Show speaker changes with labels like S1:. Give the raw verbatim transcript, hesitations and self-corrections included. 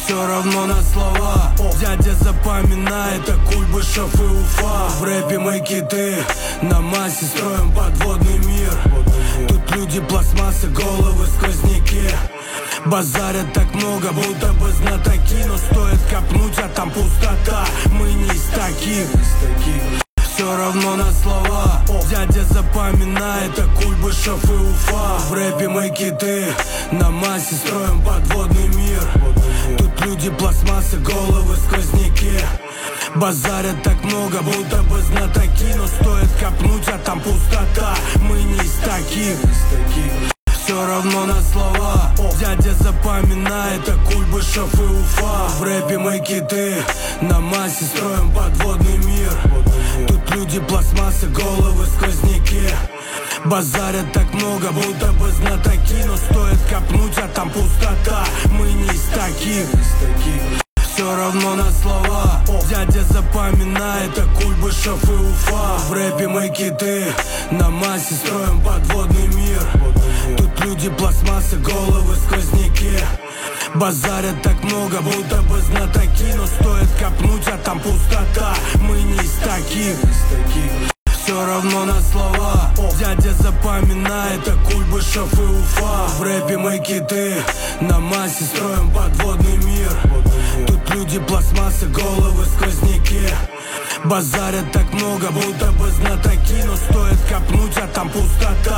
S1: Все равно на слова. Дядя запоминает, это Куйбышев и Уфа. В рэпе мы киты, на массе строим подводный мир. Тут люди пластмассы, головы сквозняки. Базарят так много, будто бы знатоки. Но стоит копнуть, а там пустота. Мы не из таких. Все равно на слова. Дядя запоминает, это Куйбышев и Уфа. В рэпе мы киты, на массе строим подводный мир. Тут люди пластмассы, головы сквозняки. Базарят так много, будто бы знатоки. Но стоит копнуть, а там пустота. Мы не из таких. Все равно на слова. Дядя запоминает, это Куйбышев и Уфа. В рэпе мы киты, на массе строим подводный мир. Тут люди пластмассы, головы сквозняки. Базарят так много, будто бы знатоки. Но стоит копнуть, а там пустота. Мы не из таких. Все равно на слова. Дядя запоминает, это Куйбышев и Уфа. В рэпе мы киты, на массе строим подводный мир. Тут люди пластмассы, головы сквозняки. Базарят так много, будто бы знатоки. Но стоит копнуть, а там пустота. Мы не из таких. Все равно на слова. Дядя запоминает, это Куйбышев и Уфа. В рэпе мы киты, на массе строим подводный мир. Тут люди пластмассы, головы сквозняки. Базарят так много, будто бы знатоки. Но стоит копнуть, а там пустота.